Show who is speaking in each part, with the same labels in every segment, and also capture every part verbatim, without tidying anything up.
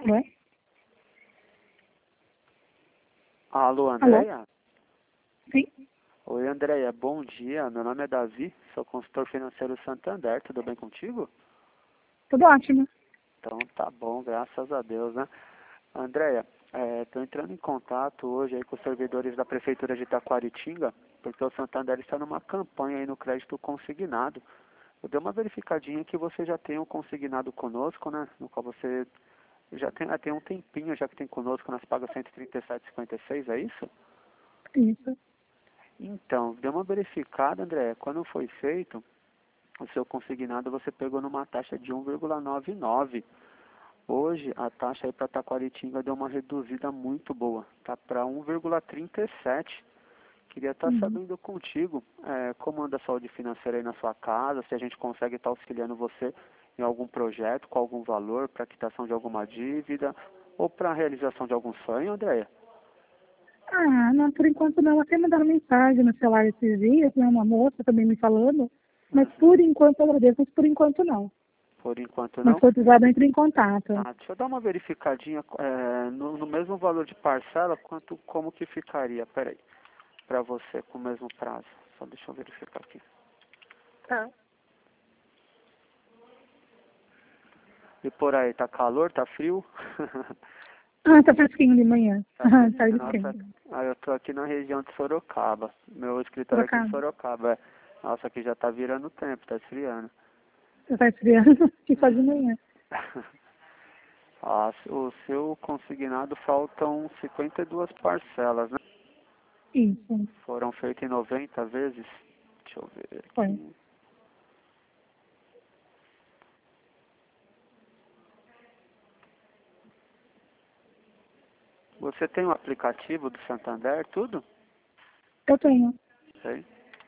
Speaker 1: Ué?
Speaker 2: Alô, Andréia?
Speaker 1: Sim.
Speaker 2: Oi, Andréia, bom dia. Meu nome é Davi, sou consultor financeiro Santander. Tudo bem contigo?
Speaker 1: Tudo ótimo.
Speaker 2: Então tá bom, graças a Deus, né? Andréia, estou entrando em contato hoje aí com os servidores da Prefeitura de Itaquaritinga, porque o Santander está numa campanha aí no crédito consignado. Eu dei uma verificadinha que você já tem um consignado conosco, né? No qual você já tem, tem um tempinho já que tem conosco, nós pagamos cento e trinta e sete reais e cinquenta e seis centavos, é isso?
Speaker 1: Isso.
Speaker 2: Então, deu uma verificada, André, quando foi feito o seu consignado, você pegou numa taxa de um vírgula noventa e nove. Hoje, a taxa aí para Taquaritinga deu uma reduzida muito boa, tá para um vírgula trinta e sete. Queria estar
Speaker 1: Uhum.
Speaker 2: sabendo contigo é, como anda a saúde financeira aí na sua casa, se a gente consegue estar auxiliando você em algum projeto, com algum valor, para quitação de alguma dívida ou para a realização de algum sonho, Andréia.
Speaker 1: Ah, não, por enquanto não. Até mandaram mensagem no celular esses dias, né? Uma moça também me falando. Mas por enquanto eu agradeço, mas por enquanto não.
Speaker 2: Por enquanto
Speaker 1: Mas
Speaker 2: não.
Speaker 1: se for precisado, entre em contato.
Speaker 2: Ah, deixa eu dar uma verificadinha é, no, no mesmo valor de parcela, quanto como que ficaria, peraí, para você com o mesmo prazo. Só deixa eu verificar aqui.
Speaker 1: Tá.
Speaker 2: E por aí, tá calor, tá frio?
Speaker 1: Ah, tá fresquinho de manhã.
Speaker 2: Tá
Speaker 1: Ah,
Speaker 2: frio?
Speaker 1: tá de
Speaker 2: Nossa,
Speaker 1: quente.
Speaker 2: ah, eu tô aqui na região de Sorocaba. Meu
Speaker 1: Por
Speaker 2: escritório é aqui em
Speaker 1: acaso?
Speaker 2: Sorocaba. É. Nossa, aqui já tá virando tempo, tá esfriando.
Speaker 1: Você tá esfriando? Que só de
Speaker 2: Hum.
Speaker 1: manhã.
Speaker 2: Ah, o seu consignado faltam cinquenta e duas parcelas, né?
Speaker 1: Isso.
Speaker 2: Foram feitas em noventa vezes. Deixa eu ver
Speaker 1: Foi.
Speaker 2: aqui. Você tem o aplicativo do Santander, tudo?
Speaker 1: Eu tenho.
Speaker 2: Sei.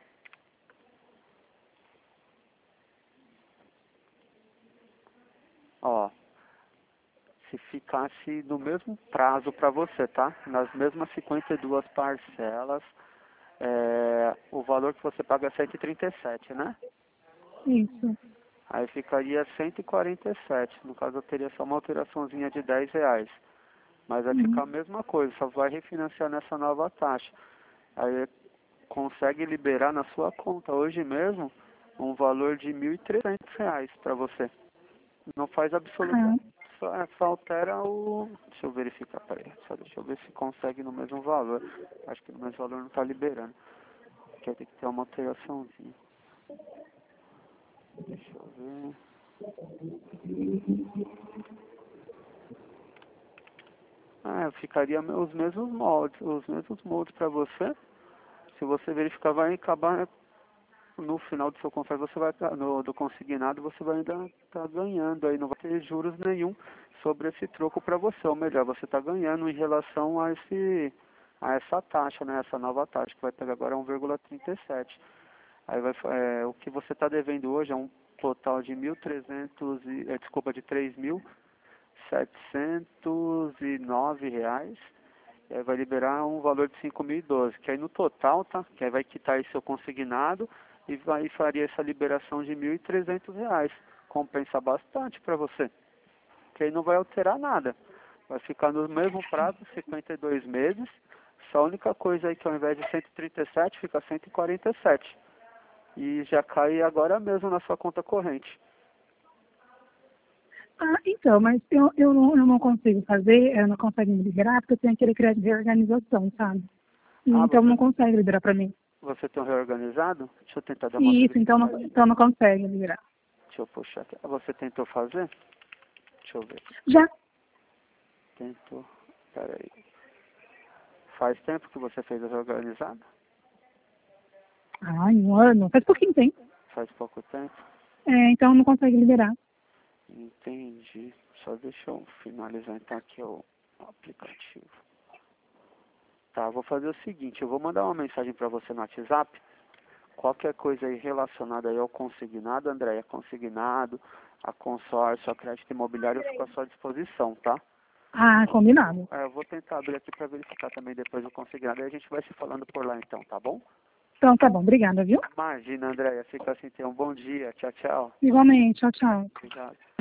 Speaker 2: Ó, se ficasse no mesmo prazo para você, tá? Nas mesmas cinquenta e duas parcelas, é, o valor que você paga é cento e trinta e sete, né?
Speaker 1: Isso.
Speaker 2: Aí ficaria cento e quarenta e sete. No caso, eu teria só uma alteraçãozinha de dez reais. Mas vai ficar
Speaker 1: Uhum.
Speaker 2: a mesma coisa, só vai refinanciar nessa nova taxa. Aí consegue liberar na sua conta hoje mesmo um valor de mil e trezentos reais para você. Não faz
Speaker 1: Ah,
Speaker 2: absolutamente, só, é, só altera o... Deixa eu verificar, peraí, só deixa eu ver se consegue no mesmo valor. Acho que no mesmo valor não está liberando, porque tem que ter uma alteraçãozinha. Deixa eu ver... Ah, ficaria os mesmos moldes, os mesmos moldes para você. Se você verificar, vai acabar no final do seu contrato, você vai tá- no do consignado, você vai ainda estar ganhando aí, não vai ter juros nenhum sobre esse troco para você. Ou melhor, você está ganhando em relação a esse a essa taxa, né? Essa nova taxa que vai pegar agora um vírgula trinta e sete. Aí vai fa- é, o que você está devendo hoje é um total de mil e trezentos e é, desculpa, de três mil setecentos e nove reais. E aí vai liberar um valor de cinco mil e doze, que aí no total, tá? Que aí vai quitar aí seu consignado e vai faria essa liberação de mil e trezentos reais. Compensa bastante para você, que aí não vai alterar nada. Vai ficar no mesmo prazo, cinquenta e dois meses. Só a única coisa aí que ao invés de cento e trinta e sete, fica cento e quarenta e sete. E já cai agora mesmo na sua conta corrente.
Speaker 1: ah então, mas eu, eu, não, eu não consigo fazer, eu não consigo me liberar, porque eu tenho aquele crédito de reorganização, sabe? E
Speaker 2: Ah,
Speaker 1: então
Speaker 2: você,
Speaker 1: não consegue liberar para mim.
Speaker 2: você tem um reorganizado? Deixa eu tentar dar uma
Speaker 1: Isso, então não,
Speaker 2: verificadinha.
Speaker 1: então não consegue liberar.
Speaker 2: Deixa eu puxar aqui. Você tentou fazer? Deixa eu ver.
Speaker 1: Já?
Speaker 2: Tentou. Peraí. Faz tempo que você fez a reorganizada?
Speaker 1: Ah, em um ano? Faz pouquinho tempo.
Speaker 2: Faz pouco tempo?
Speaker 1: É, então não consegue liberar.
Speaker 2: Entendi. Só deixa eu finalizar então aqui o aplicativo. Tá, vou fazer o seguinte, eu vou mandar uma mensagem para você no WhatsApp. Qualquer coisa aí relacionada aí ao consignado, André, é consignado, a consórcio, a crédito imobiliário, eu fico à sua disposição, tá?
Speaker 1: Ah, combinado.
Speaker 2: É, eu vou tentar abrir aqui para verificar também depois o consignado, aí a gente vai se falando por lá então, tá bom?
Speaker 1: Então tá bom, obrigada, viu?
Speaker 2: Imagina, Andréia, fica assim, tenha um bom dia. Tchau, tchau.
Speaker 1: Igualmente, tchau, tchau.
Speaker 2: Obrigado.